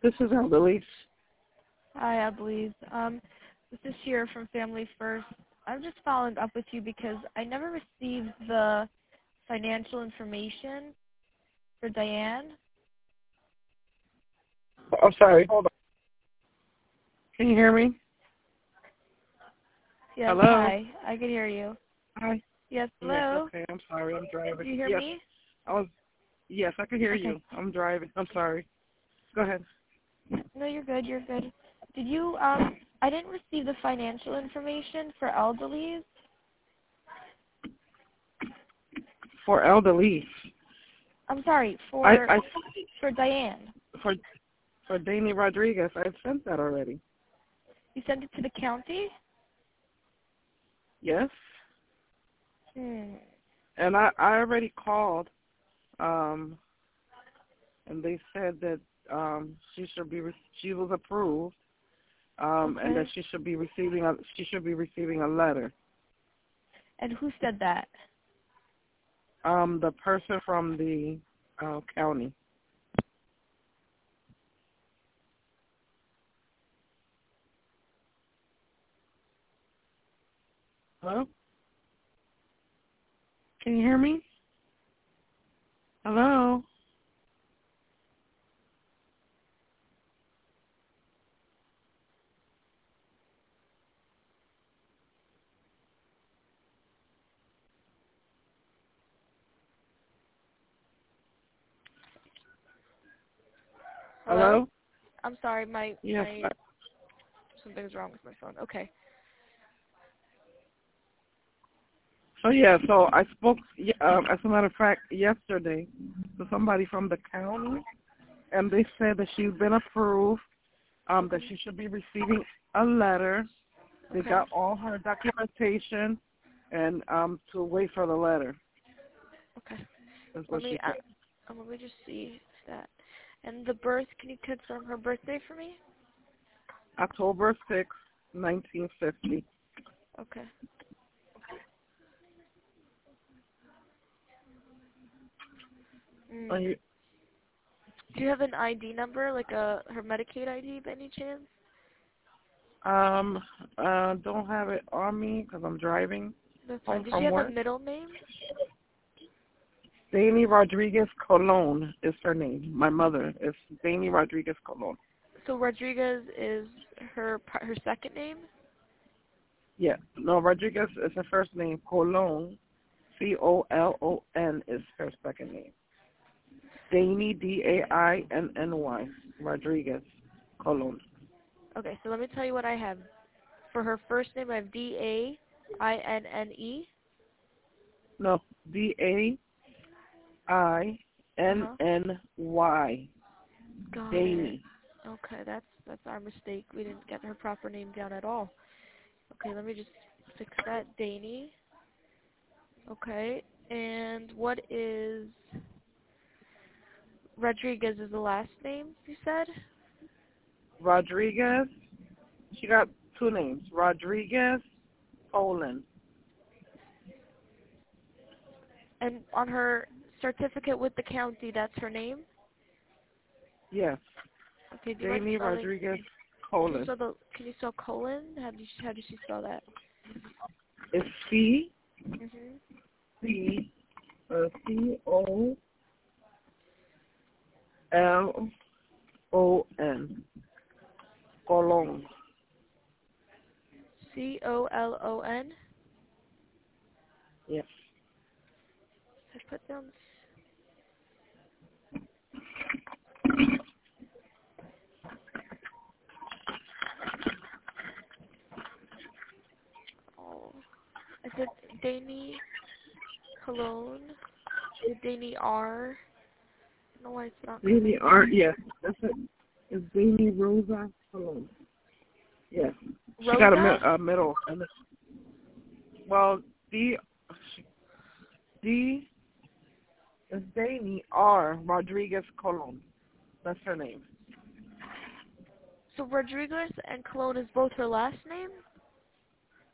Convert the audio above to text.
This is Elise. Hi, I believe. This is Shira from Family First. I'm just following up with you because I never received the financial information for Diane. I'm sorry. Hold on. Can you hear me? Yes, Hello? hi. I can hear you. Hi. Yes, Yes, hello? okay. I'm sorry. I'm driving. Do you hear Yes. me? Yes, I can hear Okay. you. I'm driving. I'm sorry. Go ahead. No, you're good. You're good. Did you, I didn't receive the financial information for elderlies. For elderly. I'm sorry, I for Diane. for Danny Rodriguez, I sent that already. You sent it to the county? Yes. Hmm. And I already called, and they said that she was approved, and that Okay. she should be receiving a letter. And who said that? The person from the county. Hello? Can you hear me? Hello? Hello? Hello? I'm sorry, Yes. something's wrong with my phone. Okay. So I spoke, as a matter of fact, yesterday to somebody from the county, and they said that she's been approved, that she should be receiving a letter. They Okay. got all her documentation, and to wait for the letter. Okay. That's what Let me she said. let me just see if that. And the birth, can you confirm her birthday for me? October 6th, 1950. Okay. Are you, Do you have an ID number, like her Medicaid ID by any chance? don't have it on me because I'm driving That's fine. home Does she from have a work. middle name? Danny Rodriguez Colon is her name. My mother is Danny Rodriguez Colon. So Rodriguez is her second name? Yeah. No, Rodriguez is her first name. Colon, Colon, is her second name. Danny, Dainny, Rodriguez Colon. Okay, so let me tell you what I have. For her first name, I have Dainne. No, Dainny. Got it. Danny. Okay, that's our mistake. We didn't get her proper name down at all. Okay, let me just fix that. Danny. Okay, and what is Rodriguez is the last name, you said? Rodriguez. She got two names. Rodriguez Colon. And on her certificate with the county, that's her name? Yes. Okay, do you mind Danny spelling? Rodriguez Can Colon. you spell colon? How does she spell that? It's C Mhm. C Colon. Colon. Colon. Yes. I put down. Oh, I put Danny Cologne. Danny R. I don't know why it's not Danny coming. R. Yes. That's it. It's Danny Rosa Colon. Yes. She got Rosa. a middle. Well, D is Danny R. Rodriguez Colon. That's her name. So Rodriguez and Cologne is both her last name?